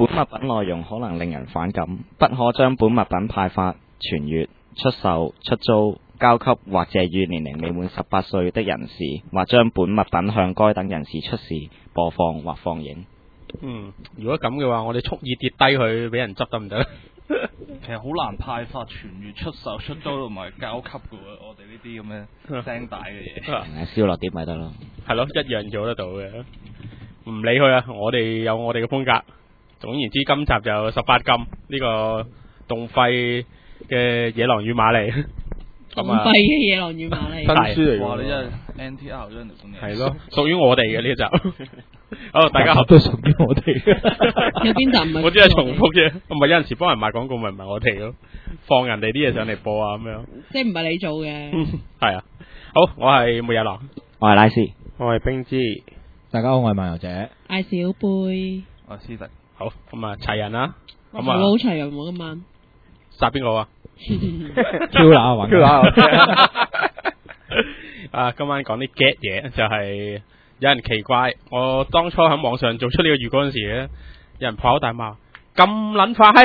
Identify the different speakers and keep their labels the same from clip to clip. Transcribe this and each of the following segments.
Speaker 1: 本物品內容可能令人反感，不可將本物品派發、傳閱、出售、出租、交給或借予年齡未滿18歲的人士，或將本物品向該等人士出示、播放或放映。
Speaker 2: 如果咁嘅話，我哋蓄意跌低佢，俾人執得唔得？
Speaker 3: 其實好難派發、傳閱、出售、出租同埋交給嘅喎，我哋呢啲咁嘅聲帶嘅嘢。
Speaker 1: 燒落碟咪得咯。
Speaker 2: 係咯，一樣做得到嘅。唔理佢啊，我哋有我哋嘅風格。總言之，今集就18禁呢個動廢嘅野狼與瑪麗。
Speaker 4: 動廢嘅野狼與瑪麗。
Speaker 2: 新書嚟㗎。
Speaker 3: 哇！你真係 NTR 咗人哋本嘢。
Speaker 2: 係咯，屬於我哋嘅呢集。好，大家好。
Speaker 5: 都屬於我哋。
Speaker 4: 有邊集唔係？
Speaker 2: 我只係重複啫，唔係有陣時幫人賣廣告，咪唔係我哋咯，放人哋啲嘢上嚟播啊咁樣。
Speaker 4: 即係唔係你做嘅？
Speaker 2: 係啊。好，我係末日狼，
Speaker 1: 我係拉斯，
Speaker 2: 我係冰之。
Speaker 5: 大家好，我係漫遊者。
Speaker 4: 嗌小貝。
Speaker 3: 我係師弟。
Speaker 2: 好，咁啊齊人啦。咁
Speaker 4: 啊，好齊人喎今晚。
Speaker 2: 殺邊個啊
Speaker 5: ？Q 啦，玩
Speaker 2: Q 啦。啊，今晚講啲 get 嘢，就係有人奇怪，我當初喺網上做出呢個預告嗰陣時咧，有人破口大罵，咁撚快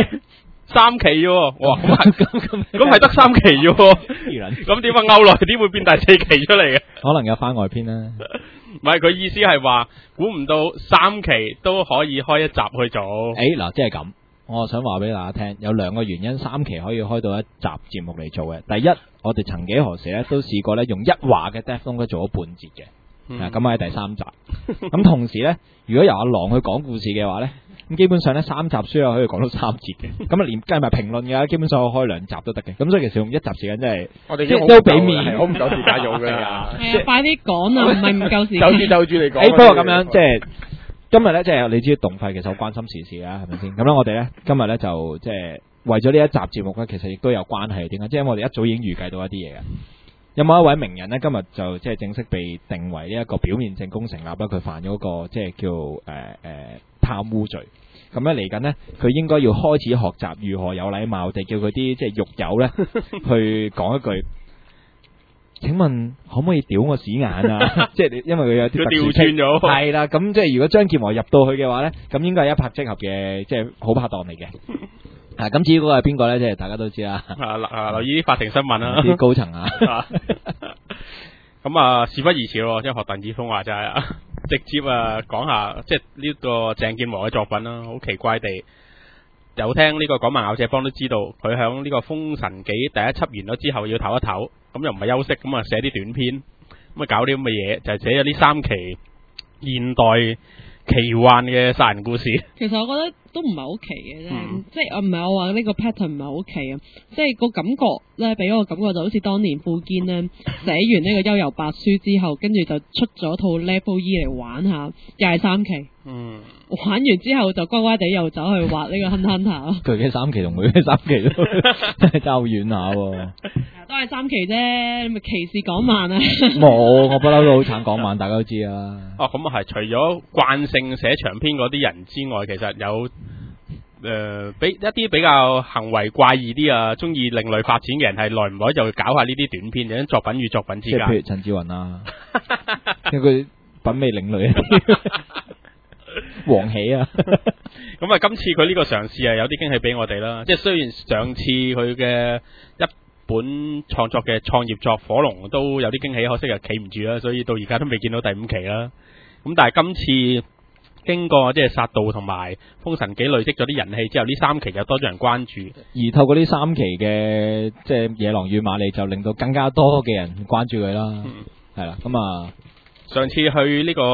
Speaker 2: 3期喎，我話咁係得3期啫喎，咁點解歐耐啲會變第4期出嚟嘅？
Speaker 5: 可能有番外篇啦。
Speaker 2: 唔係，佢意思係話，估唔到3期都可以開一集去做。
Speaker 5: 嗱，即係咁，我想話俾大家聽，有2個原因3期可以開到一集節目嚟做嘅。第一，我哋曾幾何時咧都試過咧用1話嘅 Death Note 做咗半節嘅。咁喺第3集。咁同時咧，如果由阿狼去講故事嘅話咧，咁基本上咧3集書可以講到3節嘅。咁啊連計埋評論嘅，基本上我開2集都得嘅。咁所以其實用1集時間真係，
Speaker 2: 我哋
Speaker 5: 都俾面，
Speaker 2: 好唔夠時間用嘅。
Speaker 4: 係啊，快啲講啊，唔係唔夠時間。
Speaker 2: 就住嚟講。
Speaker 5: 不過咁樣即係今日咧，即係你知動廢其實好關心時事啦，係咪先？咁咧我哋咧今日咧就即係為咗呢一集節目咧，其實亦都有關係。點解？即係我哋一早已經預計到一啲嘢嘅。有冇一位名人咧？今日就即係正式被定為呢一個表面證供成立啦，佢犯咗個即係叫貪污罪。咁咧嚟緊呢，佢應該要開始學習如何有禮貌地叫佢啲即係獄友咧去講一句。請問可唔可以屌我屎眼啊？即係因為佢有啲
Speaker 2: 調轉咗。
Speaker 5: 係啦，咁即係如果張劍虹入到去嘅話咧，咁應該係一拍即合嘅，即係好拍檔嚟嘅。咁至於嗰個係邊個咧？即係大家都知啦。
Speaker 2: 留意啲法庭新聞啦，
Speaker 5: 啲高層啊。
Speaker 2: 咁啊，事不宜遲咯，即係學鄧子峰話齋啊，直接講下即係呢個鄭健和嘅作品啦。好奇怪地，有聽呢個港漫咬者幫都知道，佢響呢個《封神記》第1輯完咗之後要唞一唞，咁又唔係休息，咁啊寫啲短篇，咁啊搞啲咁嘅嘢，就係寫咗呢3期現代奇幻嘅殺人故事。
Speaker 4: 其實我覺得都唔係好奇嘅啫，即係唔係我話呢個 pattern 唔係好奇啊，即係個感覺咧，俾我感覺就好似當年富堅咧寫完呢個幽遊白書之後，跟住就出咗套 Level E 嚟玩下，又係3期。玩完之後就乖乖地又走去畫呢個 Hunter。
Speaker 5: 佢嘅3期同佢嘅3期都真係爭好遠下喎。
Speaker 4: 都係3期啫，咪歧視港漫啊？
Speaker 5: 冇，我不嬲都好撐港漫，大家都知啊。
Speaker 2: 咁啊係，除咗慣性寫長篇嗰啲人之外，其實有俾一啲比較行為怪異啲啊，中意另類發展嘅人係耐唔耐就會搞下呢啲短篇，有啲作品與作品之間。即係
Speaker 5: 譬如陳志雲啊，因為佢品味另類一啲。黃喜啊！
Speaker 2: 咁啊，今次佢呢個嘗試有啲驚喜俾我哋啦。即係雖然上次佢嘅一本創作嘅創業作《火龍》都有啲驚喜，可惜又企唔住啦，所以到而家都未見到第5期啦。咁但係今次經過即係殺道同埋《封神紀》累積咗啲人氣之後，呢3期就多咗人關注。
Speaker 5: 而透過呢3期嘅即係《野狼與瑪麗》，就令到更加多嘅人關注佢啦。係啦，咁啊。
Speaker 2: 上次去呢個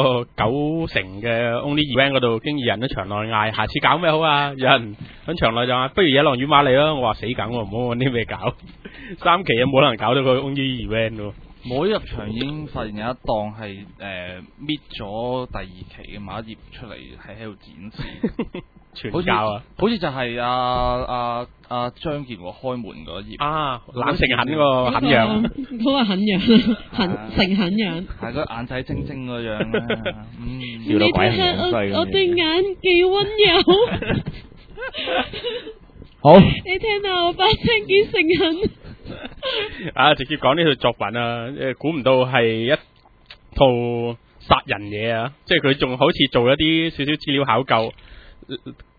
Speaker 2: 9成嘅 Only Event 嗰度，經已人喺場內嗌，下次搞咩好啊？有人喺場內就話，不如野狼與瑪麗啦。我話死梗喎，唔好揾啲咩搞。3期有冇可能搞到個 Only Event 喎？
Speaker 3: 我入場已經發現有一檔係搣咗第2期嘅某一頁出嚟，係喺度展示。
Speaker 2: 傳教啊！
Speaker 3: 好似就係阿張健和開門嗰頁
Speaker 2: 啊，懶成狠個狠樣，
Speaker 4: 嗰個狠樣，成狠樣，
Speaker 3: 係個眼仔精精嗰樣啦。
Speaker 4: 你睇下我對眼幾溫柔，
Speaker 5: 好，
Speaker 4: 你聽下我把聲幾誠懇。
Speaker 2: 直接講呢套作品啊！估唔到係一套殺人嘢啊！即係佢仲好似做一啲少少資料考究。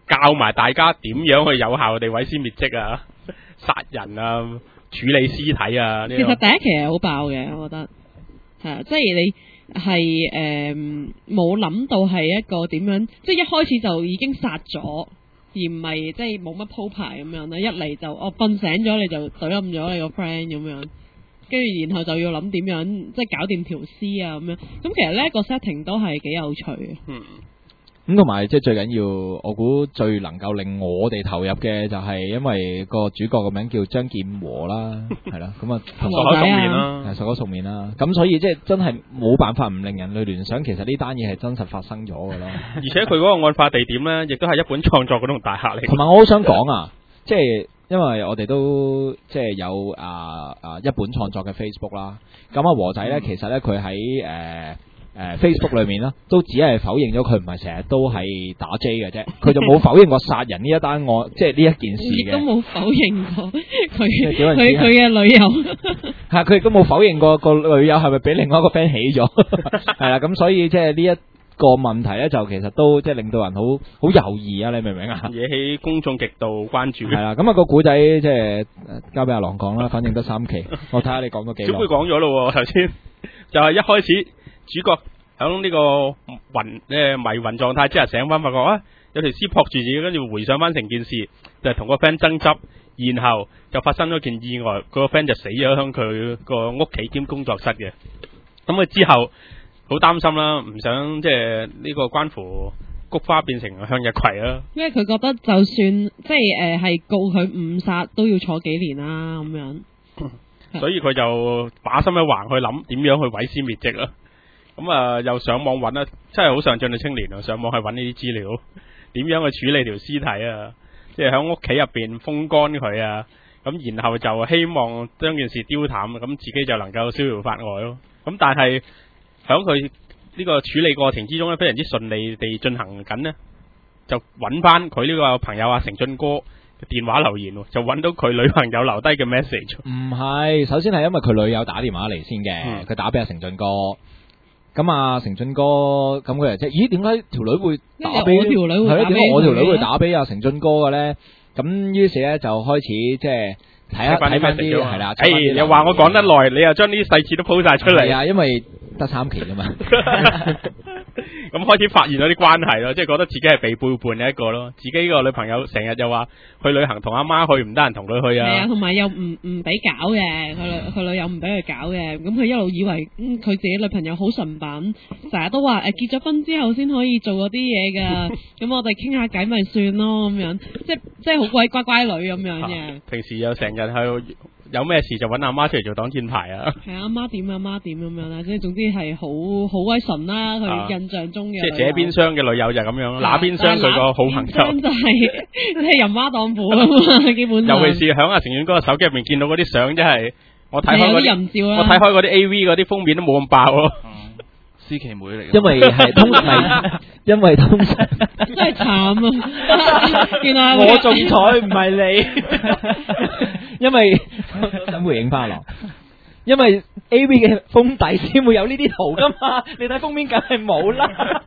Speaker 2: 教埋大家點樣去有效地毀屍滅跡啊、殺人啊、處理屍體啊。
Speaker 4: 其實第一期係好爆嘅，我覺得係啊，即係你係冇諗到係一個點樣，即係一開始就已經殺咗。而唔係即係冇乜鋪排咁樣啦，一嚟就瞓醒咗你就懟冧咗你個 friend 咁樣，跟住然後就要諗點樣即係搞掂條屍啊咁樣，咁其實呢個 setting 都係幾有趣嘅。
Speaker 5: 咁同埋即係最緊要，我估最能夠令我哋投入嘅就係因為個主角個名叫張劍和啦，係啦，咁啊
Speaker 2: 熟口熟面啦，
Speaker 5: 係熟口熟面啦，咁所以即係真係冇辦法唔令人去聯想，其實呢單嘢係真實發生咗㗎啦。
Speaker 2: 而且佢嗰個案發地點咧，亦都係一本創作嗰棟大廈嚟。
Speaker 5: 同埋我好想講啊，即係因為我哋都即係有一本創作嘅 Facebook 啦，咁啊和仔咧其實咧佢喺Facebook 裏面啦，都只係否認咗佢唔係成日都係打 J 嘅啫，佢就冇否認過殺人呢一單案，即係呢一件事嘅。
Speaker 4: 亦都冇否認過佢嘅女友。
Speaker 5: 係佢亦都冇否認過個女友係咪俾另外一個 friend 起咗，係啦，咁所以即係呢一個問題咧，就其實都即係令到人好猶豫啊！你明唔明啊？
Speaker 2: 惹起公眾極度關注。
Speaker 5: 係啦，咁啊個古仔即係交俾阿郎講啦，反正得3期，我睇下你講咗幾耐。
Speaker 2: 小妹講咗咯，頭先就係一開始。主角響呢個迷魂狀態之下醒翻，發覺有條屍撲住自己，跟住回想翻成件事，就係同個 friend 爭執，然後就發生咗件意外，個 friend 就死咗響佢個屋企兼工作室嘅。咁佢之後好擔心啦，唔想即係呢個關乎菊花變成向日葵啦。
Speaker 4: 因為佢覺得就算即係係告佢誤殺都要坐幾年啦咁樣，
Speaker 2: 所以佢就把心一橫去諗點樣去毀屍滅跡啦。咁又上網揾啦，真係好上進嘅青年啊！上網去揾呢啲資料，點樣去處理條屍體啊？即係喺屋企入邊風乾佢啊！咁然後就希望將件事丟淡，咁自己就能夠逍遙法外咯。咁但係喺佢呢個處理過程之中咧，非常之順利地進行緊呢，就揾翻佢呢個朋友阿成俊哥嘅電話留言，就揾到佢女朋友留低嘅 message。
Speaker 5: 唔係，首先係因為佢女友打電話嚟先嘅，佢打俾阿成俊哥。咁啊，成俊哥咁佢就即係，咦？點解條女會打俾？係咯，點解我條女會打俾阿成俊哥嘅咧？咁於是咧就開始即係睇翻啲係啦。
Speaker 2: 又話我講得耐，你又將呢啲細節都鋪晒出嚟。
Speaker 5: 係啊，因為得3期啫嘛。
Speaker 2: 咁開始發現咗啲關係咯，即係覺得自己係被背叛嘅一個咯。自己個女朋友成日又話去旅行同阿媽去，唔得閒同佢去啊。
Speaker 4: 係啊，同埋又唔俾搞嘅，佢女友唔俾佢搞嘅。咁佢一路以為佢自己女朋友好純品，成日都話結咗婚之後先可以做嗰啲嘢㗎。咁我哋傾下偈咪算咯咁樣，即係好鬼乖乖女咁樣嘅。
Speaker 2: 平時又成日去。有咩事就揾阿媽出嚟做擋箭牌啊！係
Speaker 4: 阿媽點咁樣啦，即係總之係好威純啦。佢印象中嘅，
Speaker 2: 即係這邊廂嘅女友就係咁樣，那邊廂佢個好朋友
Speaker 4: 就係即係淫媽當婦啊嘛，基本上。
Speaker 2: 尤其是響阿成遠哥嘅手機入面見到嗰啲相，真係我睇開嗰啲
Speaker 4: 淫照啦，
Speaker 2: 我睇開嗰啲 A.V. 嗰啲封面都冇咁爆咯。
Speaker 3: 思琪妹嚟，
Speaker 5: 因為係通常，因為通常
Speaker 4: 真係慘啊！原來
Speaker 5: 我仲彩唔係你，因為想回應翻落，因為 A.V. 嘅封底先會有呢啲圖噶嘛，你睇封面梗係冇啦。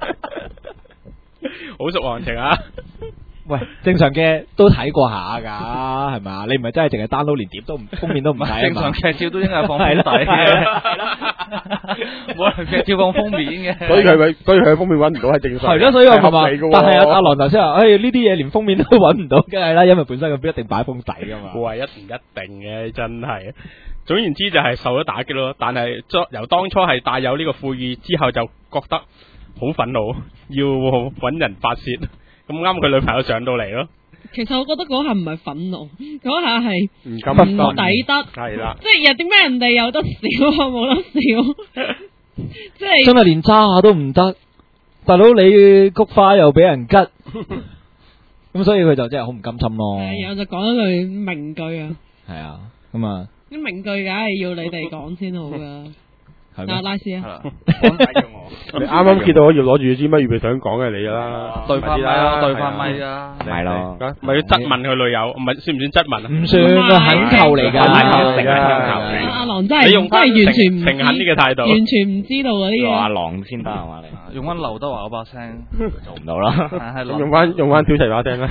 Speaker 2: 好熟行情啊！
Speaker 5: 喂，正常嘅都睇過下㗎，係咪啊？你唔係真係淨係 download 連碟都唔封面都唔睇。
Speaker 3: 正常劇照都應該係放封底嘅，冇人劇照放封面嘅。
Speaker 6: 所以佢封面揾唔到係正常。
Speaker 5: 係咯，所以我咪話，但係阿郎頭先話，呢啲嘢連封面都揾唔到，梗係啦，因為本身佢必定擺封底㗎嘛。
Speaker 2: 係一定嘅，真係。總言之就係受咗打擊咯，但係由當初係帶有呢個悔意之後，就覺得好憤怒，要揾人發泄。咁啱佢女朋友上到嚟咯。
Speaker 4: 其實我覺得嗰下唔係憤怒，嗰下係唔抵得。
Speaker 2: 係啦，
Speaker 4: 即係點解人哋有得笑，我冇得笑？即係
Speaker 5: 真係連揸下都唔得，大佬你菊花又俾人吉，咁所以佢就真係好唔甘心咯。
Speaker 4: 然後就講咗句名句啊。
Speaker 5: 係啊，咁啊。
Speaker 4: 啲名句梗係要你哋講先好噶。
Speaker 5: 係咩？
Speaker 4: 拉絲啊，
Speaker 3: 係啦，
Speaker 6: 你啱啱見到我要攞住支咪，預備想講嘅你啦，
Speaker 3: 對翻咪啊，對翻咪啊，
Speaker 1: 咪咯，
Speaker 2: 咪要質問佢女友，唔係算唔算質問啊？
Speaker 5: 唔算啊，懇求嚟㗎，
Speaker 4: 阿郎真係
Speaker 2: 你用翻
Speaker 4: 真係完全唔
Speaker 2: 誠懇啲嘅態度，
Speaker 4: 完全唔知道嗰啲
Speaker 1: 阿
Speaker 4: 嘢。
Speaker 1: 郎先得係嘛你？
Speaker 3: 用翻劉德華嗰把聲，
Speaker 1: 做唔到啦。
Speaker 3: 係
Speaker 6: 用翻小齊把聲啦。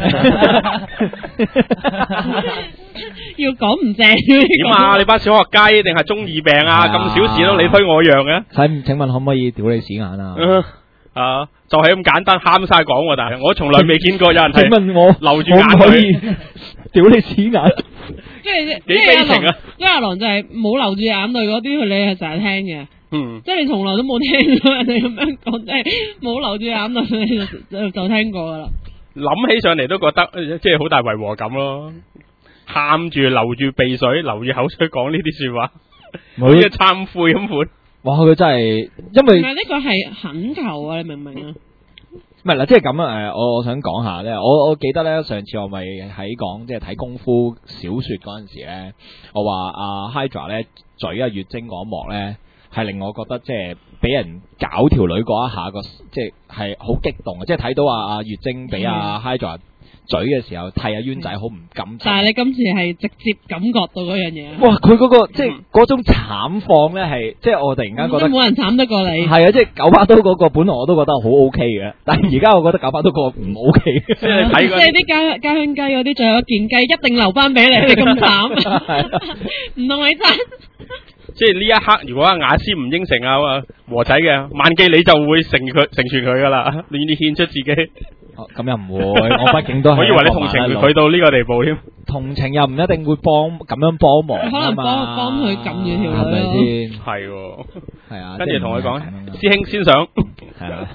Speaker 4: 要講唔正
Speaker 2: 點啊？你班小學雞定係中二病啊？咁小事都你推我讓嘅？
Speaker 5: 請問可唔可以屌你屎眼啊？
Speaker 2: 啊，就係咁簡單，喊晒講喎，但係我從來未見過有人係
Speaker 5: 請問我
Speaker 2: 流住眼
Speaker 5: 可唔可以
Speaker 2: 淚，
Speaker 5: 屌你屎眼？
Speaker 2: 幾悲情啊！
Speaker 4: 因為阿郎就係冇流住眼淚嗰啲，佢你係成日聽嘅。
Speaker 2: 嗯，
Speaker 4: 即係你從來都冇聽過人哋咁樣講，即係冇流住眼淚，你就聽過噶啦。
Speaker 2: 諗起上嚟都覺得即係好大違和感咯，喊住流住鼻水，流住口水講呢啲說話，好似懺悔咁款。
Speaker 5: 哇！佢真係因為
Speaker 4: 唔係呢個係懇求啊，你明唔明啊？
Speaker 5: 唔係嗱，即係咁啊！我想講下咧，我記得咧上次我咪喺講即係睇功夫小說嗰陣時咧，我話阿 Hydra 咧嘴阿月晶嗰一幕咧，係令我覺得即係俾人搞條女嗰一下個，即係好激動啊！即係睇到阿月晶俾阿 Hydra 嘴嘅時候，替阿淵仔好唔甘心。
Speaker 4: 但係你今次係直接感覺到嗰樣嘢。
Speaker 5: 哇！佢嗰個即係嗰種慘況咧，係即係我突然間覺得
Speaker 4: 冇人慘得過你。
Speaker 5: 係啊！即係九把刀嗰個本來我都覺得好 OK 嘅，但係而家我覺得九把刀嗰個唔 OK 嘅。
Speaker 2: 即係睇
Speaker 4: 即係啲家鄉雞嗰啲，最後一件雞一定留翻俾你，你咁慘，唔同你爭。
Speaker 2: 即係呢一刻，如果阿雅斯唔應承啊和仔嘅，萬記你就會成全佢噶啦，你獻出自己。
Speaker 5: 咁又唔會，我畢竟都係。
Speaker 2: 我以為你同情佢到呢個地步添。
Speaker 5: 同情又唔一定會咁樣幫忙
Speaker 4: 可能幫佢撳住條女
Speaker 5: 係咪先？
Speaker 2: 係喎，
Speaker 5: 係啊，
Speaker 2: 跟住同佢講，師兄先上，
Speaker 5: 係啊，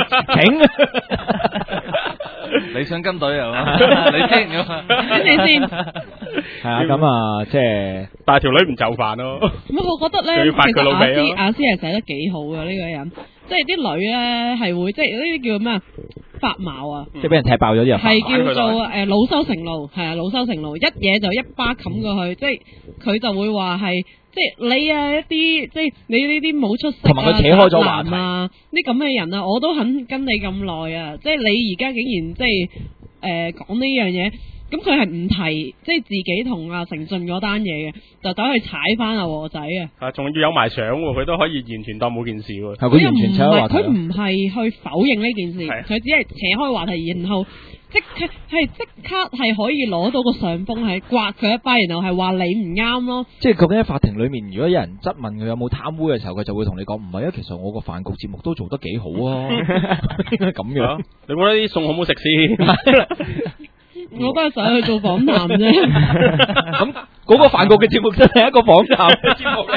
Speaker 5: 請。
Speaker 3: 你想跟隊係嘛？你聽㗎嘛？
Speaker 4: 跟住先。
Speaker 5: 係啊，咁啊，即係，
Speaker 2: 但係條女唔就範咯。
Speaker 4: 咁我覺得咧，其實亞斯係寫得幾好嘅呢個人，即係啲女咧係會，即係呢啲叫咩啊？發毛啊！
Speaker 5: 即係俾人踢爆咗之後，
Speaker 4: 係叫做惱羞成怒，係啊，惱羞成怒，一嘢就一巴冚過去，即係佢就會話係，即係你啊一啲，即係你呢啲冇出息
Speaker 5: 同埋佢扯開咗話題
Speaker 4: 啊，啲咁嘅人啊，我都肯跟你咁耐啊，即係你而家竟然即係講呢樣嘢。咁佢係唔提，即係自己同阿成俊嗰單嘢嘅，就走去踩翻阿和仔啊！
Speaker 2: 仲要有埋相喎，佢都可以完全當冇件事喎。
Speaker 5: 係佢完全扯開話題。
Speaker 4: 佢唔係去否認呢件事，佢只係扯開話題，然後即刻係可以攞到個上風，係刮佢一巴，然後係話你唔啱咯。
Speaker 5: 即係究竟喺法庭裏面，如果有人質問佢有冇貪污嘅時候，佢就會同你講唔係啊，其實我個飯局節目都做得幾好啊，咁樣。
Speaker 2: 你覺得啲餸好唔好食先？
Speaker 4: 我都係想去做訪談啫。
Speaker 5: 咁嗰個飯局嘅節目真係一個訪談嘅節目嚟。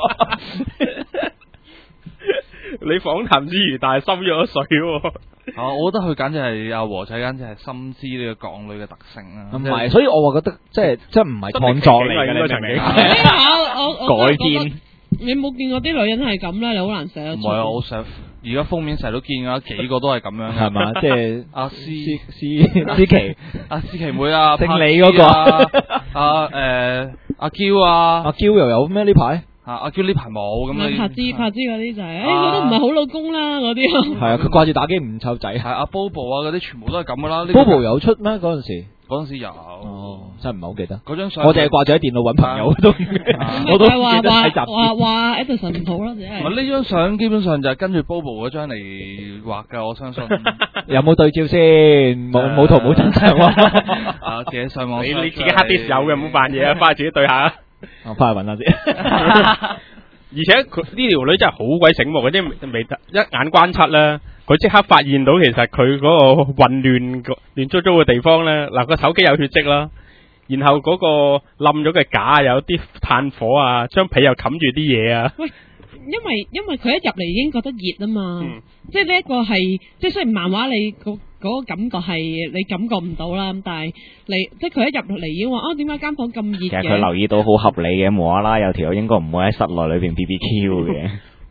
Speaker 2: 你訪談之餘，但係深咗水喎。
Speaker 3: 我覺得佢簡直係阿和仔，簡直係深知呢個港女嘅特性啦。
Speaker 5: 唔係，所以我話覺得即係唔係創作嚟嘅，你明唔明？
Speaker 4: 改編。你冇見過啲女人係咁咧，你好難寫得出。
Speaker 3: 唔係啊，我成而家封面成日都見啊，幾個都係咁樣嘅，
Speaker 5: 係嘛？即係
Speaker 3: 阿思
Speaker 5: 琪、
Speaker 3: 阿思琪妹啊，
Speaker 5: 姓李嗰個
Speaker 3: 阿嬌啊，
Speaker 5: 阿嬌又有咩呢排？
Speaker 3: 阿嬌呢排冇咁啊，
Speaker 4: 柏芝嗰啲就係，佢都唔係好老公啦嗰啲。
Speaker 5: 係啊，佢掛住打機唔湊仔。係
Speaker 3: 阿 Bobo 啊嗰啲全部都係咁噶啦。
Speaker 5: Bobo 有出咩嗰陣時？
Speaker 3: 嗰陣時有。
Speaker 5: 哦，真係唔係好記得。
Speaker 3: 嗰張相
Speaker 5: 我淨係掛住喺電腦揾朋友都，我都記得睇雜誌。
Speaker 4: 話 Edison 唔好啦，真係。
Speaker 3: 呢張相基本上就係跟住 Bobo 嗰張嚟畫㗎，我相信。
Speaker 5: 有冇對照先？冇圖冇真相喎。
Speaker 3: 自己上網。
Speaker 2: 你自己黑啲有嘅，唔好扮嘢啊！翻去自己對下。
Speaker 5: 我翻去揾下先。
Speaker 2: 而且佢呢條女真係好鬼醒目嘅，即係未一眼關七咧，佢即刻發現到其實佢嗰個混亂亂糟糟嘅地方咧，嗱個手機有血跡啦，然後嗰個冧咗嘅架有啲炭火啊，張被又冚住啲嘢啊。喂，
Speaker 4: 因為佢一入嚟已經覺得熱啊嘛，即係呢一個係即係雖然漫畫你嗰個感覺係你感覺唔到啦，但係你即係佢一入嚟已經話點解間房咁熱嘅？
Speaker 1: 其實佢留意到好合理嘅，無啦啦有條友應該唔會喺室內裏邊 BBQ 嘅。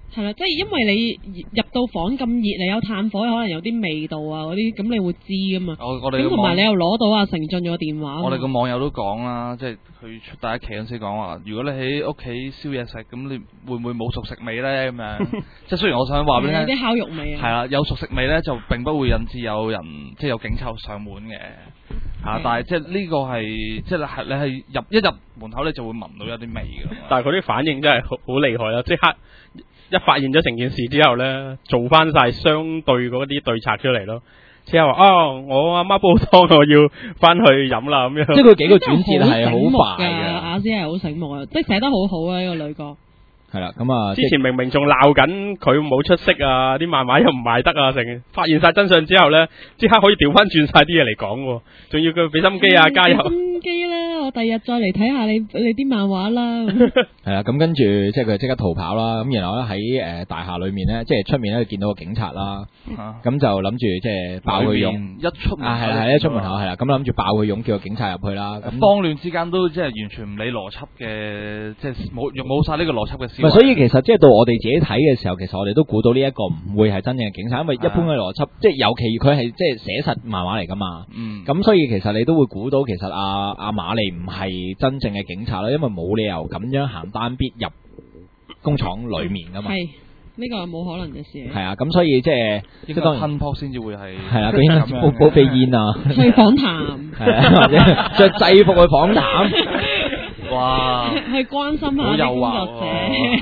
Speaker 4: 係啦，即係因為你入到房咁熱，你有炭火，可能有啲味道啊嗰啲，咁你會知噶嘛。
Speaker 3: 我哋
Speaker 4: 咁同埋你又攞到阿成俊個電話。
Speaker 3: 我哋個網友都講啦，即係佢出第一期嗰陣時講話，如果你喺屋企燒嘢食，咁你會唔會冇熟食味咧？咁樣，即係雖然我想話俾你聽，
Speaker 4: 有啲烤肉味啊。
Speaker 3: 係啦，有熟食味咧，就並不會引致有人即係有警察上門嘅。但係即係呢個係即係你係入門口你就會聞到有啲味㗎。
Speaker 2: 但係佢啲反應真係好厲害啦！即刻一發現咗成件事之後咧，做翻晒相對嗰啲對策出嚟咯。之後話我阿媽煲湯，我要翻去飲啦咁樣。
Speaker 5: 即係佢幾個轉折係好快嘅。
Speaker 4: 阿姐係好醒目啊，即係寫得好好啊呢個女角。
Speaker 5: 係啦，咁啊，
Speaker 2: 之前明明仲鬧緊佢冇出色啊，啲漫畫又唔賣得啊，成發現晒真相之後咧，即刻可以調翻轉晒啲嘢嚟講喎，仲要佢俾心機啊，加油！
Speaker 4: 心機啦，我第日再嚟睇下你啲漫畫啦。
Speaker 5: 係啦，咁跟住即係佢即刻逃跑啦，咁然後咧喺大廈裏面咧，即係出面咧見到個警察啦，咁就諗住即係爆佢擁，
Speaker 3: 一出門口
Speaker 5: 係一出門口係啦，咁諗住爆佢擁，叫個警察入去啦。咁
Speaker 3: 慌亂之間都即係完全唔理邏輯嘅，即係冇晒呢個邏輯嘅。
Speaker 5: 所以其實即係到我哋自己睇嘅時候，其實我哋都估到呢一個唔會係真正嘅警察，因為一般嘅邏輯，即係尤其佢係即係寫實漫畫嚟噶嘛。咁所以其實你都會估到，其實阿瑪麗唔係真正嘅警察啦，因為冇理由咁樣行單必入工廠裡面噶嘛。係
Speaker 4: 呢個係冇可能嘅事。
Speaker 5: 係啊，咁所以即係即係當然
Speaker 3: 噴撲先至會係。
Speaker 5: 係啊，佢應該煲飛煙啊，
Speaker 4: 去訪談。
Speaker 5: 係啊，或者着制服去訪談。
Speaker 3: 哇！
Speaker 4: 去關心下啲工作者。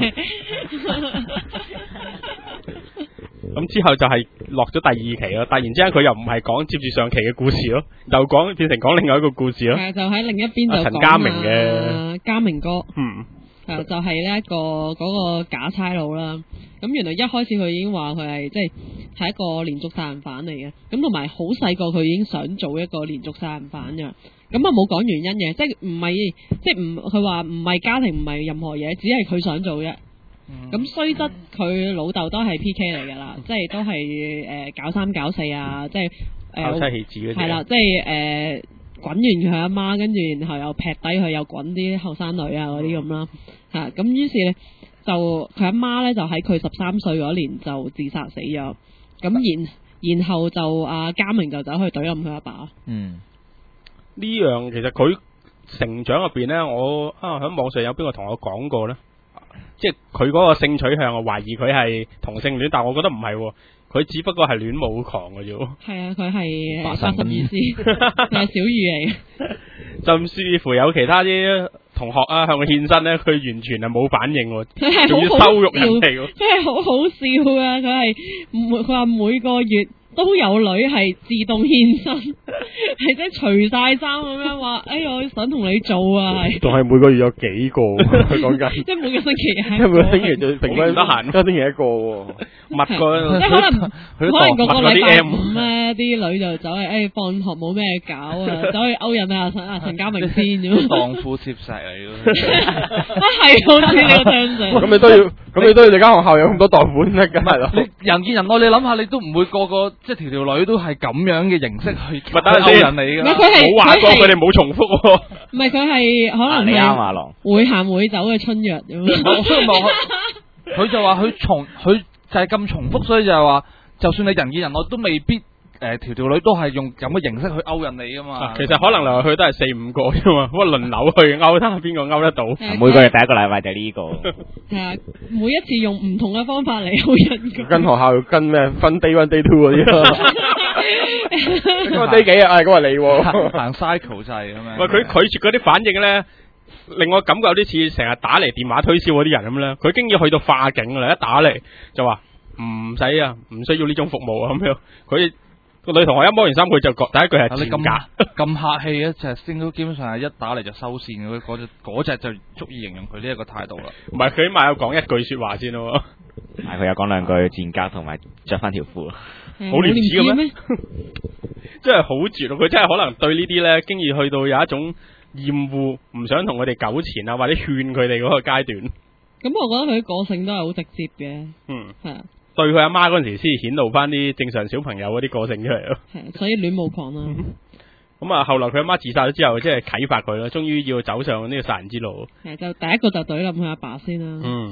Speaker 2: 咁之後就係落咗第二期咯，突然之間佢又唔係講接住上期嘅故事咯，又變成講另外一個故事咯。
Speaker 4: 係就喺另一邊就
Speaker 2: 陳家明嘅
Speaker 4: 家明哥。就係呢一個嗰個假差佬啦。咁原來一開始佢已經話佢係即係一個連續殺人犯嚟嘅，咁同埋好細個佢已經想做一個連續殺人犯嘅。咁啊冇講原因嘅，即係唔係即係唔佢話唔係家庭唔係任何嘢，只係佢想做啫。咁雖則佢老豆都係 PK 嚟㗎啦，即係都係搞三搞四啊，即係
Speaker 2: 搞妻棄子嗰啲。
Speaker 4: 係啦，即係滾完佢阿媽，跟住然後又劈低佢，又滾啲後生女啊嗰啲咁啦。咁於是咧就佢阿媽咧就喺佢13歲嗰年就自殺死咗。咁然後就阿家明就走去懟冧佢阿爸。
Speaker 2: 呢樣其實佢成長入邊咧，我喺網上有邊個同我講過咧？即係佢嗰個性取向，我懷疑佢係同性戀，但我覺得唔係喎，佢只不過係戀母狂嘅啫。係
Speaker 4: 啊，佢係80意思，佢係小魚嚟嘅。甚
Speaker 2: 至乎有其他啲同學啊向佢獻身咧，佢完全係冇反應喎，仲要羞辱人哋喎。
Speaker 4: 真係好好笑啊！佢話每個月都有女係自動獻身，係即係除晒衫咁樣話，我想同你做啊，係。
Speaker 6: 仲係每個月有幾個？佢講緊。
Speaker 4: 即係每個星期係。
Speaker 6: 每個星期就平均得閒，一星期一個喎。
Speaker 2: 密個。
Speaker 4: 即係可能個禮拜五咧，啲女就走去放學冇咩搞啊，走去勾引阿陳家明先咁。
Speaker 3: 蕩婦攝石嚟咯。
Speaker 4: 係好似呢個張相。
Speaker 6: 咁你都要你間學校有咁多代款咧，咁係咯。
Speaker 3: 你人見人愛，你諗下，你都唔會個個即係條女都係咁樣嘅形式去
Speaker 2: 勾引你㗎。冇話過佢哋冇重複喎。
Speaker 4: 唔係佢係可能係會行會走嘅春藥咁。
Speaker 3: 佢就話佢就係咁重複，所以就係話，就算你人見人愛，都未必條女都係用咁嘅形式去勾引你㗎嘛。
Speaker 2: 其實可能嚟去都係4-5個啫嘛，咁輪流去勾，睇下邊個勾得到。
Speaker 1: 每個月第一個禮拜就呢個。
Speaker 4: 係啊，每一次用唔同嘅方法嚟勾引。
Speaker 6: 跟學校跟咩分 day one day two 嗰啲咯。今日 day 幾啊？今日你
Speaker 3: 行 cycle 制咁樣。
Speaker 2: 喂，佢拒絕嗰啲反應咧，令我感覺有啲似成日打嚟電話推銷嗰啲人咁咧。佢已經要去到化境啦，一打嚟就話唔使啊，唔需要呢種服務啊咁樣。佢個女同學一摸完衫，佢就覺第一句係賤格，
Speaker 3: 咁客氣一隻先都基本上係一打嚟就收線嘅，嗰隻就足以形容佢呢一個態度啦。
Speaker 2: 唔係，佢起碼有講一句說話先咯。
Speaker 1: 係佢有講兩句賤格，同埋着翻條褲。
Speaker 2: 好廉恥嘅咩？真係好絕咯！佢真係可能對呢啲咧，經已去到有一種厭惡，唔想同佢哋糾纏啊，或者勸佢哋嗰個階段。
Speaker 4: 咁我覺得佢個性都係好直接嘅。係啊。
Speaker 2: 對佢阿媽嗰陣時先顯露翻啲正常小朋友嗰啲個性出嚟咯。
Speaker 4: 係，所以戀母狂啦。
Speaker 2: 咁啊，後來佢阿媽自殺咗之後，即係啟發佢咯，終於要走上呢個殺人之路。
Speaker 4: 係，就第一個就懟冧佢阿爸先啦。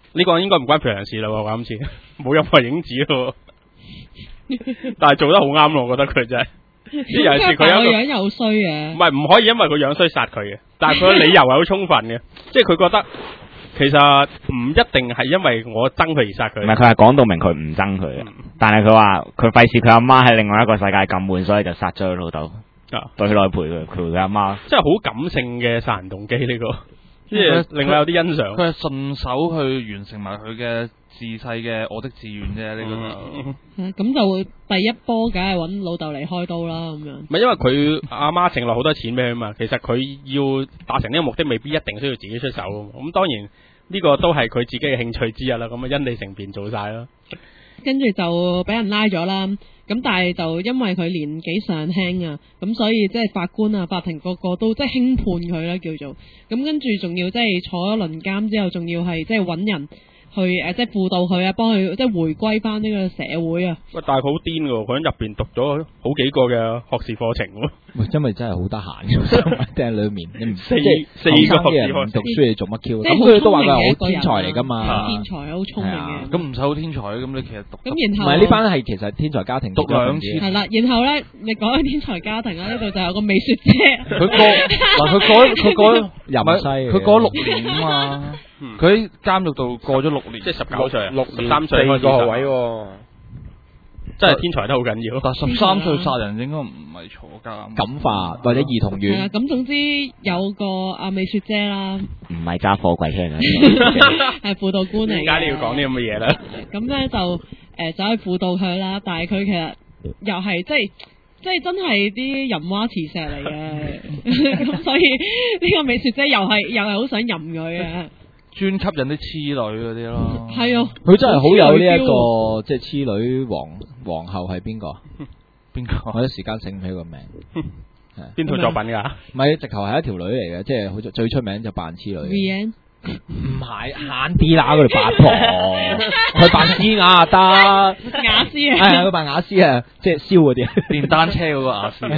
Speaker 2: 呢個應該唔關培良事啦喎，我今次冇任何影子咯，但係做得好啱咯，我覺得佢真係。啲尤其是佢有一個
Speaker 4: 樣又衰嘅，
Speaker 2: 唔係唔可以因為佢樣衰殺佢嘅，但係佢嘅理由係好充分嘅，即係佢覺得其實唔一定係因為我憎佢而殺佢。
Speaker 1: 唔係佢係講到明佢唔憎佢嘅，但係佢話佢費事佢阿媽喺另外一個世界咁悶，所以就殺咗佢老豆，對佢來陪佢阿媽。
Speaker 2: 即係好感性嘅殺人動機呢個，即係令我有啲欣賞。
Speaker 3: 佢係順手去完成埋佢嘅自細嘅我的志願啫，呢個
Speaker 4: 咁就會第一波梗係揾老豆嚟開刀啦，咁樣。
Speaker 2: 唔係因為佢阿媽承落好多錢俾佢嘛，其實佢要達成呢個目的，未必一定需要自己出手。咁當然呢個都係佢自己嘅興趣之一啦。咁啊因利乘便做晒啦。
Speaker 4: 跟住就俾人拉咗啦。咁但係就因為佢年紀尚輕啊，咁所以即係法官啊、法庭個個都即係輕判佢啦，叫做。咁跟住仲要即係坐咗輪監之後，仲要係即係揾人去即係輔導佢啊，幫佢即係回歸翻呢個社會啊。
Speaker 2: 喂，但係佢好癲㗎喎，佢喺入邊讀咗好幾個嘅學士課程喎。
Speaker 5: 喂，因為真係好得閒嘅，即係裏面你唔
Speaker 2: 四
Speaker 5: 個
Speaker 2: 個
Speaker 5: 人唔讀書你做乜 Q？
Speaker 4: 咁
Speaker 5: 佢都話佢係好天才嚟㗎嘛，
Speaker 4: 天才好聰明嘅。
Speaker 3: 咁唔使好天才，咁你其實讀
Speaker 4: 咁然後
Speaker 5: 唔係呢班係其實天才家庭
Speaker 3: 讀兩次
Speaker 4: 係啦，然後咧你講起天才家庭啦，呢度就有個美雪姐。
Speaker 3: 佢過
Speaker 5: 又唔西嘅，
Speaker 3: 佢過咗6年啊嘛。佢喺監獄度過咗6年，
Speaker 2: 即係19歲啊
Speaker 6: 6年
Speaker 2: 13歲
Speaker 6: 4個學位喎，
Speaker 2: 真係天才得好緊要。
Speaker 3: 但13歲殺人應該唔係坐監，
Speaker 5: 感化或者兒童
Speaker 4: 係啦，
Speaker 5: 院，
Speaker 4: 咁總之有個阿美雪姐啦，
Speaker 1: 唔係揸貨櫃出嚟嘅。
Speaker 4: 係輔導官嚟嘅。
Speaker 2: 點解你要講啲咁嘅嘢咧？
Speaker 4: 咁咧就走去輔導佢啦，但係佢其實又係即係真係啲淫娃磁石嚟嘅，咁所以呢個美雪姐又係好想淫佢嘅。
Speaker 3: 專吸引啲痴女嗰啲咯。
Speaker 4: 係啊，
Speaker 5: 佢真係好有呢一個即係痴女皇后係邊個？
Speaker 3: 邊個？
Speaker 5: 我一時間醒唔起個名。
Speaker 2: 邊套作品㗎？
Speaker 5: 唔係，直頭係一條女嚟嘅，即係好最出名就扮痴女。
Speaker 4: Vian
Speaker 5: 唔係慳啲啦，佢哋八婆，佢扮詩雅得。
Speaker 4: 雅詩啊，
Speaker 5: 係啊，佢扮雅詩啊，即係燒嗰啲
Speaker 3: 電單車嗰個雅詩。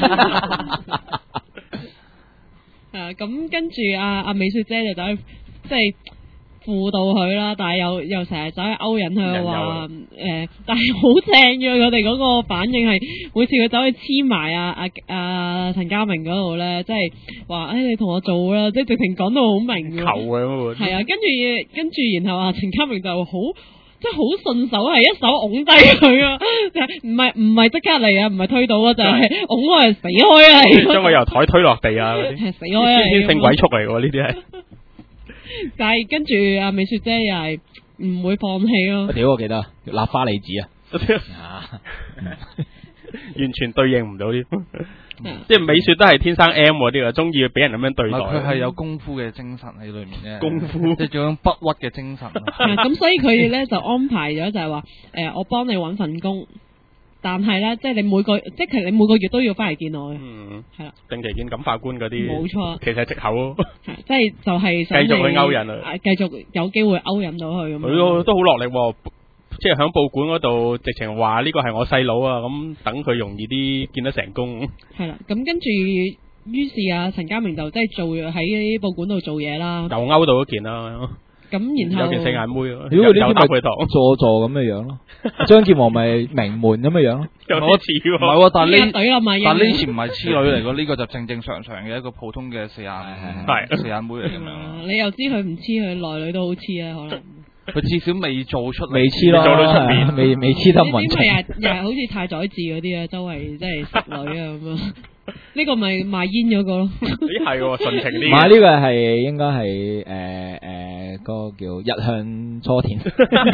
Speaker 4: 咁跟住阿美雪姐就走去即係輔導佢啦，但係又成日走去勾引佢話但係好正嘅，佢哋嗰個反應係每次佢走去黐埋阿陳家明嗰度咧，即係話你同我做啦，即係直情講到好明嘅。
Speaker 2: 求嘅喎。
Speaker 4: 係啊，跟住然後阿陳家明就好。即係好順手，係一手拱低佢啊！唔係即刻嚟啊，唔係推倒啊，就係拱我係死開啊！
Speaker 2: 將佢由台推落地啊！嗰啲
Speaker 4: 死開啊！
Speaker 2: 天性鬼畜嚟喎，呢啲係。
Speaker 4: 但係跟住阿美雪姐又係唔會放棄咯。
Speaker 5: 屌，我記得立花李子啊！
Speaker 2: 完全對應唔到啲，即係美雪都係天生 M 嗰啲啊，中意俾人咁樣對待。
Speaker 3: 佢係有功夫嘅精神喺裏面嘅，
Speaker 2: 功夫
Speaker 3: 即係種不屈嘅精神。
Speaker 4: 咁所以佢哋咧就安排咗就係話，我幫你揾份工，但係咧即係你每個月都要翻嚟見我嘅，係啦，
Speaker 2: 定期見感化官嗰啲，
Speaker 4: 冇錯，
Speaker 2: 其實係藉口咯，
Speaker 4: 即係就係想
Speaker 2: 繼續去勾引啊，
Speaker 4: 繼續有機會勾引到佢咁。
Speaker 2: 佢都好落力喎。即係喺報館嗰度，直情話呢個係我細佬啊，咁等佢容易啲見得成功。係
Speaker 4: 啦，咁跟住，於是陳家明就即係做喺報館度做嘢啦。
Speaker 2: 又勾到一件啦。
Speaker 4: 咁然後
Speaker 2: 有件四眼妹，
Speaker 5: 如果呢啲
Speaker 2: 搭佢堂，
Speaker 5: 助咁嘅樣咯。張劍王咪名門咁嘅樣咯。
Speaker 2: 有啲似喎。
Speaker 3: 唔係喎，但係呢次唔係痴女嚟嘅，呢個就正常嘅一個普通嘅四眼妹嚟咁樣。
Speaker 4: 你又知佢唔黐，佢內裏都好黐啊，可能。
Speaker 3: 佢至少未做出嚟，
Speaker 5: 未黐咯，
Speaker 2: 做到出面，
Speaker 5: 未黐得穩。
Speaker 4: 呢啲又係好似太宰治嗰啲啊，周圍即係食女啊咁啊。呢個咪賣煙嗰個咯。
Speaker 2: 咦係喎，純情啲。
Speaker 5: 唔係呢個係應該係嗰個叫日向初田。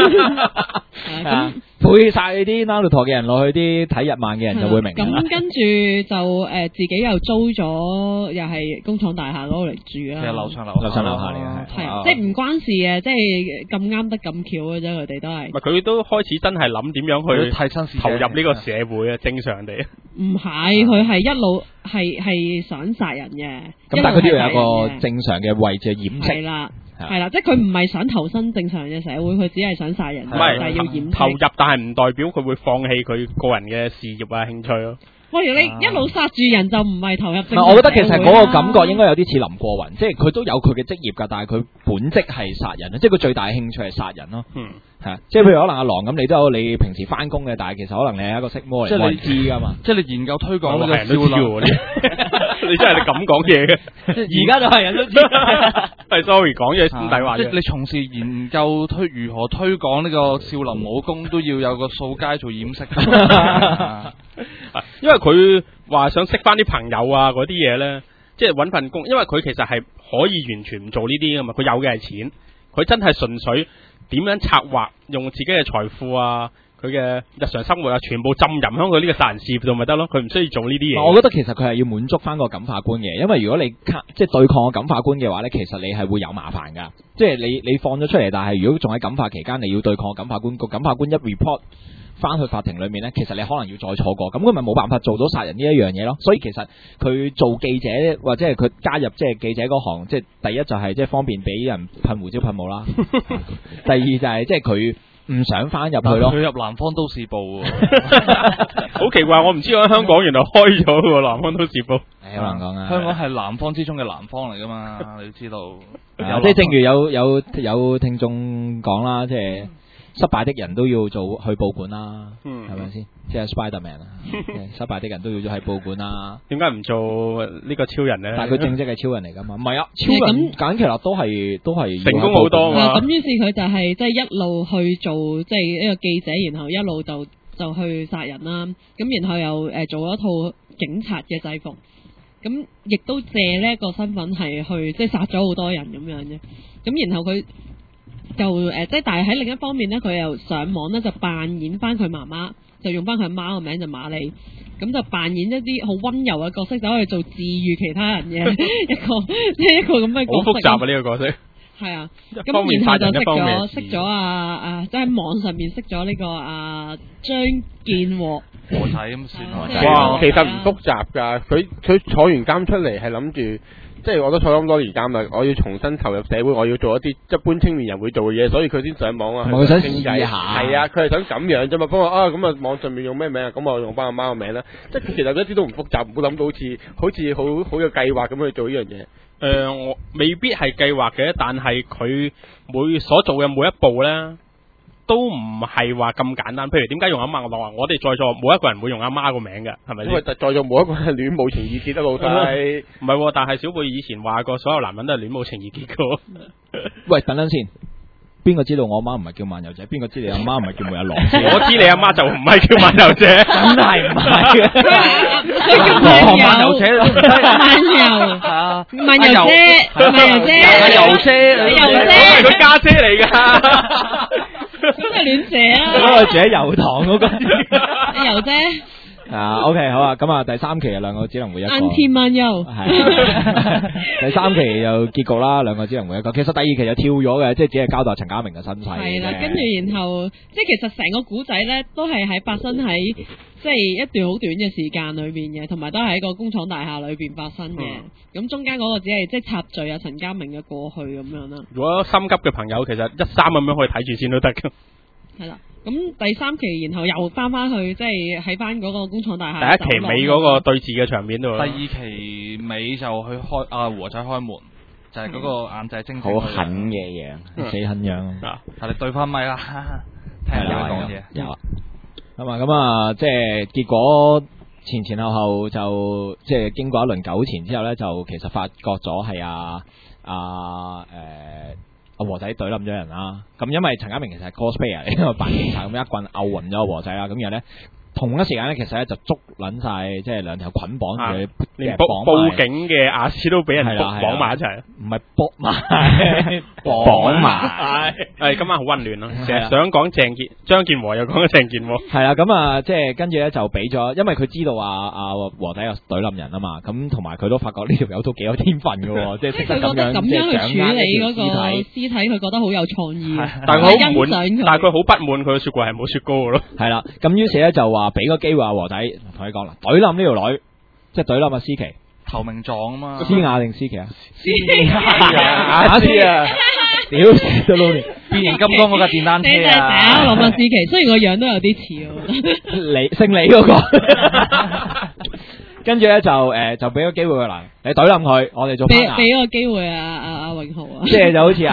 Speaker 5: 配晒啲拉路陀嘅人落去，啲睇日漫嘅人就會明。
Speaker 4: 咁跟住就自己又租咗，又係工廠大廈嗰度嚟住啦。
Speaker 3: 其實樓上樓
Speaker 5: 下嚟嘅，
Speaker 4: 係即係唔關事嘅，即係咁啱得咁巧嘅啫，佢哋都係。
Speaker 2: 佢都開始真係諗點樣去
Speaker 3: 替親事
Speaker 2: 投入呢個社會啊，正常地。
Speaker 4: 唔係，佢係一路係想殺人嘅。
Speaker 5: 咁但係佢都要有個正常嘅位置掩飾。
Speaker 4: 係啦，即係佢唔係想投身正常嘅社會，佢只係想殺人，
Speaker 2: 唔係
Speaker 4: 就係要掩飾
Speaker 2: 投入，但係唔代表佢會放棄佢個人嘅事業啊、興趣咯。
Speaker 4: 喂，你一路殺住人就唔係投入正。
Speaker 5: 我覺得其實嗰個感覺應該有啲似林過雲，即係佢都有佢嘅職業㗎，但係佢本職係殺人啊，即係佢最大興趣係殺人咯。係啊，即係譬如可能阿狼咁，你都有你平時翻工嘅，但係其實可能你係一個色魔嚟，冇人知㗎嘛。
Speaker 3: 即係你研究推廣呢個
Speaker 2: 人都知喎，你真係你咁講嘢嘅，
Speaker 5: 而家就係人都知。
Speaker 2: 係 sorry 講嘢先抵話
Speaker 3: 即係你從事研究如何推廣呢個少林武功，都要有個掃街做掩飾。
Speaker 2: 因為佢話想識翻啲朋友啊嗰啲嘢咧，即係揾份工，因為佢其實係可以完全唔做呢啲噶嘛，佢有嘅係錢，佢真係純粹點樣策劃，用自己嘅財富啊，佢嘅日常生活啊，全部浸淫喺佢呢個殺人事業度咪得咯，佢唔需要做呢啲嘢。
Speaker 5: 我覺得其實佢係要滿足翻個感化官嘅，因為如果你即係對抗個感化官嘅話咧，其實你係會有麻煩㗎。即係你放咗出嚟，但係如果仲喺感化期間，你要對抗感化官，個感化官一 report翻去法庭裏面咧，其實你可能要再錯過，咁佢咪冇辦法做到殺人呢一樣嘢咯。所以其實佢做記者或者係佢加入即係記者嗰行，即係第一就係即係方便俾人噴胡椒噴霧啦。第二就係即係佢唔想翻入去咯。
Speaker 3: 佢入南方都市報
Speaker 2: 好奇怪，我唔知我喺香港原來開咗喎南方都市報。
Speaker 5: 好難講啊！
Speaker 3: 香港係南方之中嘅南方嚟噶嘛，你要知道。
Speaker 5: 即係正如有聽眾講啦，即係。失敗的人都要去報館啦，係咪先？即係 Spiderman 啊，失敗的人都要去報館啦。點解
Speaker 2: 唔做呢個超人咧？
Speaker 5: 但係佢正職係超人嚟㗎嘛？唔係啊，超人簡奇勒都係
Speaker 2: 成功好多嘛。
Speaker 4: 咁於是佢就係即係一路去做即係呢個記者，然後一路就去殺人啦。咁然後又做咗一套警察嘅制服，咁亦都借呢一個身份係去即係殺咗好多人咁樣啫。咁然後佢。就即係，但係喺另一方面咧，佢又上網咧就扮演翻佢媽媽，就用翻佢媽個名就瑪麗，咁就扮演一啲好溫柔嘅角色，走去做治愈其他人嘅一個咁嘅角色。
Speaker 2: 好複雜啊！呢個角色
Speaker 4: 係啊，咁然後就識咗即係網上面識咗呢個張建和
Speaker 3: 仔咁算。
Speaker 6: 哇，其實唔複雜㗎，佢坐完監出嚟係諗住。即係我都坐咗咁多年監啦，我要重新投入社會，我要做一啲一般青年人會做嘅嘢，所以佢先上網啊。
Speaker 5: 佢想試下。
Speaker 6: 係啊，佢係想咁樣啫嘛。不過咁啊，網上面用咩名啊？咁我用翻阿媽個名啦。即係其實一啲都唔複雜，冇諗到好似好有計劃咁去做呢樣嘢。
Speaker 2: 我未必係計劃嘅，但係佢所做嘅每一步咧，都唔係話咁簡單。譬如點解用阿媽？我哋在座冇一個人會用阿媽個名嘅，係咪先？
Speaker 6: 因為在座冇一個人戀母情意結得老細。
Speaker 2: 唔係，但係小貝以前話過，所有男人都係戀母情意結嘅。
Speaker 5: 喂，等陣先，邊個知道我阿媽唔係叫漫遊姐？邊個知你阿媽唔係叫梅阿郎？
Speaker 2: 我知你阿媽就唔係叫漫遊姐，
Speaker 5: 真係唔係嘅。
Speaker 4: 叫
Speaker 3: 漫遊姐，
Speaker 4: 漫遊姐，漫遊姐，
Speaker 2: 佢家姐嚟㗎。
Speaker 4: 咁係亂寫啊！
Speaker 5: 嗰個住喺油塘嗰個
Speaker 4: 油啫。
Speaker 5: OK 好啊，咁啊第三期啊兩個只能會一個。
Speaker 4: 安天萬休。
Speaker 5: 係。第三期又結局啦，兩個只能會一個。其實第二期就跳咗嘅，即係只係交代陳家明嘅身世。
Speaker 4: 係啦，跟住然後即係其實成個古仔咧，都係喺發生喺即係一段好短嘅時間裏面嘅，同埋都係喺個工廠大廈裏邊發生嘅。咁中間嗰個只係即係插敘啊陳家明嘅過去咁樣啦。
Speaker 2: 如果心急嘅朋友，其實一三咁樣可以睇住先都得㗎。
Speaker 4: 係啦，咁第三期然後又翻去即係喺翻嗰個工廠大廈。
Speaker 2: 第一期尾嗰個對峙嘅場面度。
Speaker 3: 第二期尾就去開和仔開門，就係嗰個眼仔精。
Speaker 5: 好狠嘅樣，死狠樣。
Speaker 3: 係你對翻咪啦，聽下你講嘢。
Speaker 5: 有啊。咁啊，即係結果前後就即係經過一輪糾纏之後咧，就其實發覺咗係阿和仔懟冧咗人啦。咁因為陳家明其實係 cosplayer 嚟，因為扮警察咁一棍毆暈咗和仔啦。咁然後咧同一時間咧，其實咧就捉撚晒即係兩條捆綁住佢，
Speaker 2: 連報警嘅亞視都俾人綁埋一齊，
Speaker 5: 唔係搏埋，綁埋。
Speaker 2: 係今晚好溫暖咯，成日想講張建和又講咗鄭健和。
Speaker 5: 係啦，咁啊，即係跟住咧就俾咗，因為佢知道阿和仔有懟冧人啊嘛，咁同埋佢都發覺呢條友都幾有天分嘅，即係識得咁樣
Speaker 4: 去處理嗰個屍體，佢覺得好有創意。
Speaker 2: 但係佢好唔滿，但係佢好不滿佢嘅雪櫃係冇雪糕嘅咯。
Speaker 5: 係啦，咁於是咧就話俾個機會阿和仔同你講啦，懟冧呢條女，即係懟冧阿思琪。
Speaker 3: 投名狀啊嘛，
Speaker 5: 思雅定思琪啊？
Speaker 3: 思雅，
Speaker 5: 屌死都撈亂，
Speaker 3: 變形金剛嗰架電單車啊！
Speaker 4: 諗阿思琪，雖然個樣都有啲似，
Speaker 5: 你姓李嗰個， 跟住咧就俾個機會佢啦，你懟冧佢，我哋做 partner。
Speaker 4: 俾個機會阿永豪啊，
Speaker 5: 即係就好似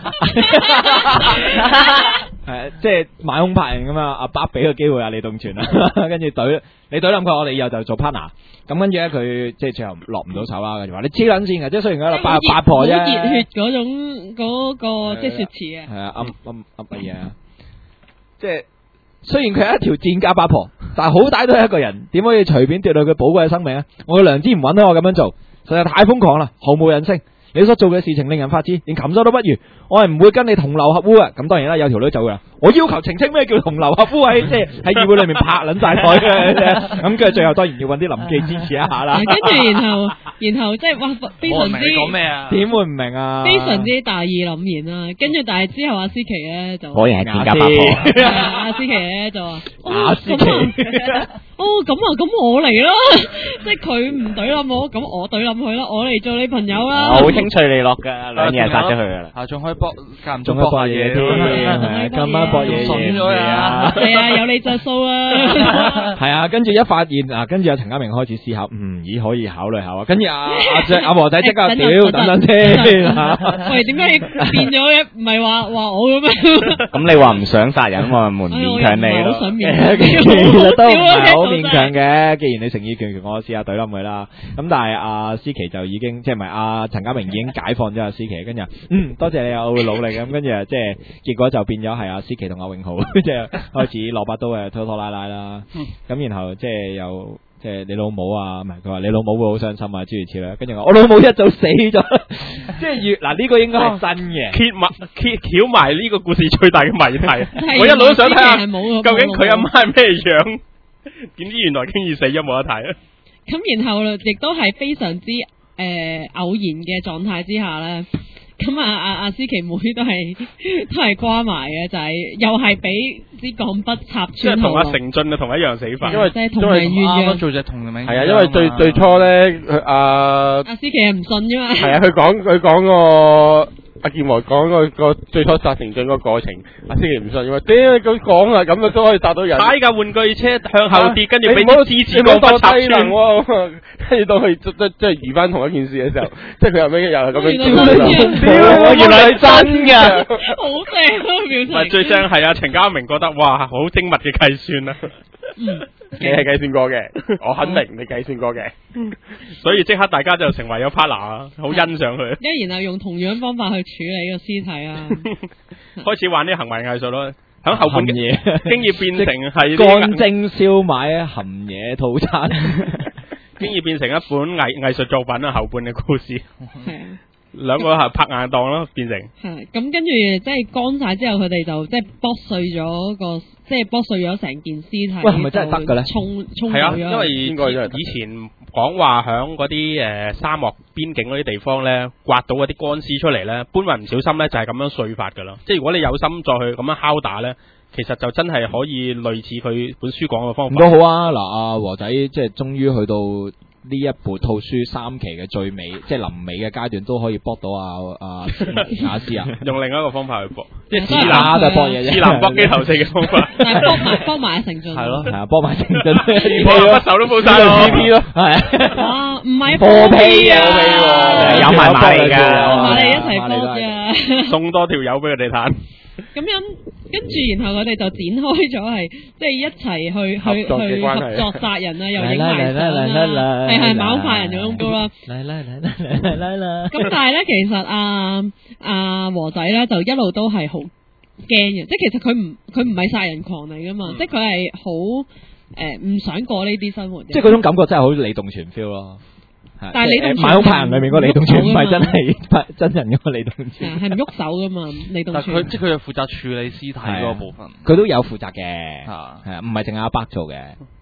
Speaker 5: 係即係買空拍人咁啊！阿爸俾個機會李棟全啦，跟住你懟冧佢，我哋以後就做 partner。咁跟住咧，佢即係最後落唔到手啦。跟住話你黐撚線嘅，即係雖然佢喺度八婆啫，
Speaker 4: 好熱血嗰種嗰個即係説詞啊。
Speaker 5: 係啊，噏乜嘢啊？即係雖然佢係一條賤格八婆，但係好歹都係一個人，點可以隨便奪去佢寶貴嘅生命啊？我嘅良知唔允許我咁樣做，實在太瘋狂啦，毫無人性。你所做嘅事情令人髮指，連禽獸都不如。我係唔會跟你同流合污啊！咁當然啦，有條女走噶，我要求澄清咩叫同流合污喺即係喺議會裏面拍撚晒台嘅。咁跟住最後當然要揾啲臨記支持一下啦。
Speaker 4: 跟住然後即係哇，非常之
Speaker 3: 講咩啊？
Speaker 5: 點會唔明啊？
Speaker 4: 非常之大義凜然啦。跟住但係之後阿思琪咧就
Speaker 1: 果然係賤格八婆。
Speaker 4: 阿思琪咧就話
Speaker 5: 阿思琪。
Speaker 4: 咁我嚟啦，即係佢唔懟冧我，咁我懟冧佢啦，我嚟做你朋友啦。
Speaker 1: 好清脆利落㗎，兩嘢殺咗佢㗎啦。
Speaker 3: 仲可以搏間唔中
Speaker 5: 仲可以
Speaker 3: 搏下嘢
Speaker 5: 添，今晚搏嘢
Speaker 3: 順咗
Speaker 5: 啊！
Speaker 4: 係啊，有你着數啊！
Speaker 5: 係啊，跟住一發現啊，跟住阿陳家明開始思考，咦可以考慮下喎。跟住阿和仔即刻屌，等先。
Speaker 4: 喂，點解變咗嘅？唔係話我咁樣？
Speaker 1: 咁你話唔想殺人，我咪勉強你咯。
Speaker 4: 好想
Speaker 5: 其實都唔係好勉強嘅，既然你誠意拳拳，我試下懟冧佢啦。咁但係阿思琪就已經即係唔係阿陳家明已經解放咗阿思琪，跟住多謝你啊，我會努力咁。跟住即係結果就變咗係阿思琪同阿永豪即係開始蘿蔔刀嘅拖拖拉拉啦。咁然後即係又即係你老母啊，唔係佢話你老母會好傷心啊，諸如此類。跟住我老母一早死咗，即係嗱呢個應該係真嘅。
Speaker 2: 揭埋呢個故事最大嘅謎題。我一路都想睇下究竟佢阿媽係咩樣，點知原來經已死咗冇得睇啊！
Speaker 4: 咁然後亦都係非常之偶然嘅狀態之下咧，咁阿思琪妹都係瓜埋嘅，就係又係俾支鋼筆插穿。
Speaker 2: 即係同阿成俊啊同一樣死法，
Speaker 4: 因為即係同名鴛鴦
Speaker 3: 做隻同名。
Speaker 6: 係啊，因為最初咧，阿
Speaker 4: 思琪係唔信啫嘛。
Speaker 6: 係啊，佢講個。阿健和講個最初殺成俊個過程，阿思琪唔信，因為佢講啊，咁都可以殺到人。
Speaker 2: 踩架玩具車向後跌，跟住俾支支
Speaker 6: 鋼筆插
Speaker 2: 穿
Speaker 6: 喎，跟住到佢即係遇翻同一件事嘅時候，即係佢後尾又係咁樣
Speaker 2: 原來係真嘅，
Speaker 4: 好正嗰個表情。
Speaker 2: 唔係最正係阿陳家明覺得哇，好精密嘅計算啊！
Speaker 6: 你係計算過嘅，我肯定你計算過嘅，
Speaker 2: 所以即刻大家就成為咗 partner 啊，好欣賞佢。
Speaker 4: 然後用同樣方法去處理個屍體啊，
Speaker 2: 開始玩啲行為藝術咯，喺後半嘢經已變成係
Speaker 5: 乾蒸燒賣含嘢套餐，
Speaker 2: 經已變成一本藝術作品啊，後半嘅故事。
Speaker 4: 係啊。
Speaker 2: 兩個係拍硬檔咯，變成
Speaker 4: 係咁跟住即係乾晒之後，佢哋就即係剝碎咗即係剝碎咗成件屍體。
Speaker 5: 喂，係咪真係得嘅咧？
Speaker 4: 沖
Speaker 2: 係啊，
Speaker 4: 咗。
Speaker 2: 因為以前講話響嗰啲沙漠邊境嗰啲地方咧，刮到嗰啲乾屍出嚟咧，搬運唔小心咧就係咁樣碎法噶啦。即係如果你有心再去咁樣敲打咧，其實就真係可以類似佢本書講嘅方法。
Speaker 5: 都好啊，嗱，阿和仔即係終於去到。呢一部套書3期嘅最尾，即係臨尾嘅階段都可以搏到阿雅思啊！
Speaker 2: 用另一個方法去搏，即係
Speaker 5: 指南就搏嘢啫，
Speaker 2: 指南搏機頭四嘅方法。
Speaker 4: 但係搏埋成進。
Speaker 5: 係咯，係啊，搏埋成進。
Speaker 2: 筆手都冇晒咯
Speaker 5: GP 咯，係。
Speaker 4: 哇，唔係
Speaker 5: 破屁啊！
Speaker 1: 有埋馬嚟㗎，
Speaker 4: 馬嚟一齊搏啫。
Speaker 2: 送多條友俾佢哋攤。
Speaker 4: 咁樣跟住，然後佢哋就展開咗係即係一齊去合作殺人啊，又影埋相啦，係馬空派人嗰種高啦。嚟。咁但係咧，其實阿和仔咧就一路都係好驚嘅，即係其實佢唔係殺人狂嚟噶嘛，即係佢係好唔想過呢啲生活嘅。
Speaker 5: 即係嗰種感覺真係好李棟全 feel 咯。
Speaker 4: 但係李棟全
Speaker 5: 馬空派人裏面嗰個李棟全唔係真係真人嗰個李棟全，
Speaker 4: 係唔喐手噶嘛？李棟全，
Speaker 3: 即係佢就負責處理屍體嗰個部分，
Speaker 5: 佢都有負責嘅，係啊，唔係淨係阿伯做嘅。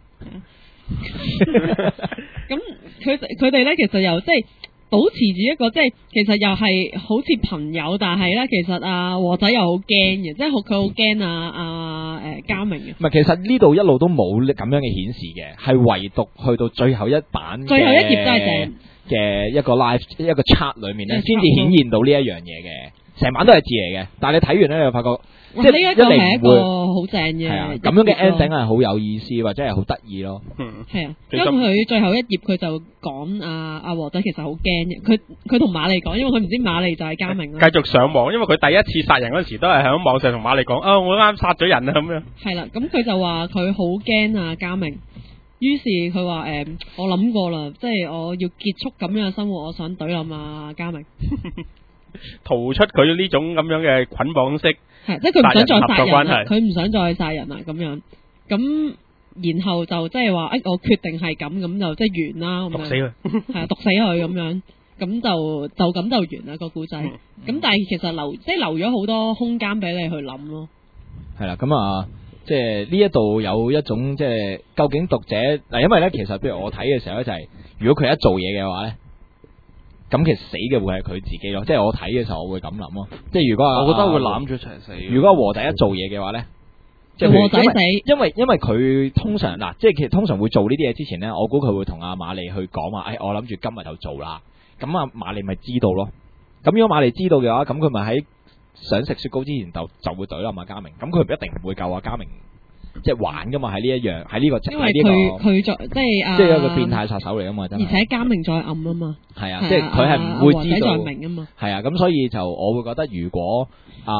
Speaker 4: 咁佢哋咧，其實又即係保持住一個即係，其實又係好似朋友，但係咧，其實阿和仔又好驚嘅，即係佢好驚嘉明嘅。
Speaker 5: 唔係，其實呢度一路都冇咁樣嘅顯示嘅，係唯獨去到最後一版
Speaker 4: 最後一頁真係正
Speaker 5: 嘅一個 live 一個 chart 裏面咧，先至顯現到呢一樣嘢嘅。 成版都係字嚟嘅，但係你睇完咧，你就發覺
Speaker 4: 哇
Speaker 5: 即係
Speaker 4: 呢一個係一
Speaker 5: 嚟唔會
Speaker 4: 個好正嘅
Speaker 5: 係啊，咁樣嘅
Speaker 4: 一頁咯
Speaker 5: ending 係好有意思，或者係好得意咯。
Speaker 4: 係啊，
Speaker 2: 最深
Speaker 4: 因為佢最後一頁佢就講阿和仔其實好驚嘅，佢同瑪麗講，因為佢唔知瑪麗就係嘉明
Speaker 2: 繼
Speaker 4: 啦。
Speaker 2: 續上網，因為佢第一次殺人嗰時都係喺網上同瑪麗講，啊我啱殺咗人啊咁樣。
Speaker 4: 係啦，咁佢就話佢好驚啊嘉明，於是佢話我諗過啦，即係我要結束咁樣嘅生活，我想懟冧啊嘉明，
Speaker 2: 逃出佢呢種咁樣嘅捆綁式，
Speaker 4: 係即係佢唔想再殺
Speaker 2: 殺人合作關
Speaker 4: 人啦，
Speaker 2: 係
Speaker 4: 佢唔想再殺人啦咁樣，咁然後就即係話我決定係咁就即係完啦咁樣，
Speaker 2: 毒死佢。
Speaker 4: 係啊毒死佢咁樣，咁就咁就完啦個故仔。咁但係其實留咗好多空間俾你去諗咯。
Speaker 5: 係啦，咁啊，即係呢一度有一種即係究竟讀者嗱，因為咧其實譬如我睇嘅時候咧就係、如果佢一做嘢嘅話咧，咁其實死嘅會係佢自己咯，即係我睇嘅時候我會咁諗咯，即係如果
Speaker 3: 我覺得會攬住一齊死。
Speaker 5: 如果和仔一做嘢嘅話咧，即係譬如
Speaker 4: 和仔死
Speaker 5: 因為佢通常嗱，即係其實通常會做呢啲嘢之前咧，我估佢會同阿瑪麗去講話，我諗住今日就做啦，咁阿瑪麗咪知道咯，咁如果瑪麗知道嘅話，咁佢咪喺想食雪糕之前就會懟啦嘛嘉明，咁佢一定唔會救阿嘉明即係玩噶嘛，喺呢一樣喺呢個
Speaker 4: 因為
Speaker 5: 喺呢
Speaker 4: 佢即係
Speaker 5: 即係一個變態殺手嚟噶嘛，真係
Speaker 4: 而且嘉明在暗啊嘛，
Speaker 5: 係啊，即係佢係唔會知道
Speaker 4: 和仔在明啊嘛，
Speaker 5: 係啊，咁所以就我會覺得如果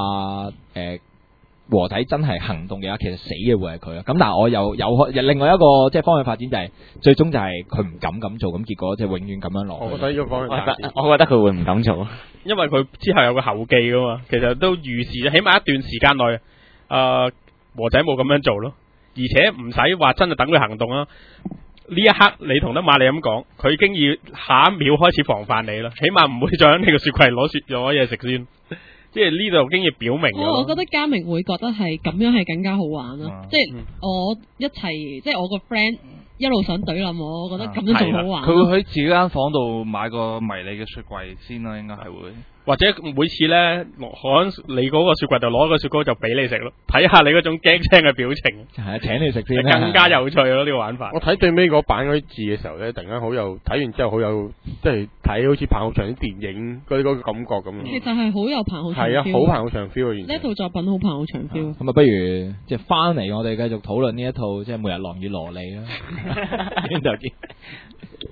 Speaker 5: 和仔真係行動嘅話，其實死嘅會係佢啊。咁但係我又有另外一個即係方向發展，就係最終就係佢唔敢咁做，咁結果即係永遠咁樣落去。
Speaker 6: 我覺得呢個方向發展
Speaker 1: 我覺得佢會唔敢做。
Speaker 2: 因為佢之後有個後記噶嘛，其實都預示咗，起碼一段時間內，和仔冇咁樣做咯，而且唔使話真係等佢行動啦。呢一刻你同得瑪麗咁講，佢已經要下一秒開始防範你啦，起碼唔會再喺你個雪櫃攞嘢食先。即係呢度已經要表明咗咯。
Speaker 4: 我覺得嘉明會覺得係咁樣係更加好玩咯，即係我一齊，即係我個 friend 一路想懟冧我覺得咁樣仲好玩。
Speaker 3: 佢會喺自己間房度買個迷你嘅雪櫃先啦，應該係會。
Speaker 2: 或者每次咧，喺你嗰個雪櫃度攞個雪糕就俾你食咯，睇下你嗰種驚青嘅表情，
Speaker 5: 係啊，請你食先
Speaker 2: 更加有趣咯呢個玩法。
Speaker 6: 我睇最尾嗰版嗰啲字嘅時候咧，突然間好有睇完之後好有即係睇好似彭浩翔啲電影嗰個感覺咁。
Speaker 4: 其實係好有彭浩翔 feel。
Speaker 6: 係啊，好彭浩翔 feel 啊！完全
Speaker 4: 呢一套作品好彭浩翔 feel。
Speaker 5: 咁啊，不如即係翻嚟，我哋繼續討論呢一套即係《每日狼與蘿莉》啦。邊度見？